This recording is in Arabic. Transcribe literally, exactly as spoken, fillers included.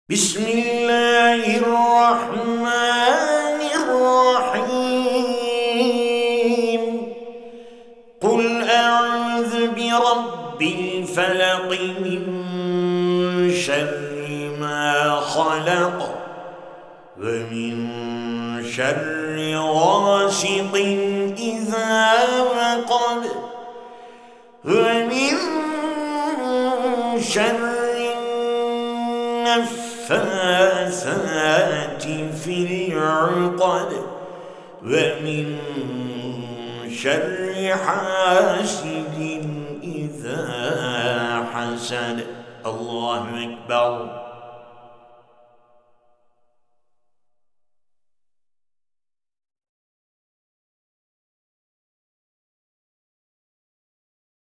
بسم الله الرحمن الرحيم قل أعوذ برب الفلق من شر ما خلق ومن شر غاسق إذا وقب ومن شر النفاثات في العقد ومن شر حاسد إذا حسد. الله أكبر.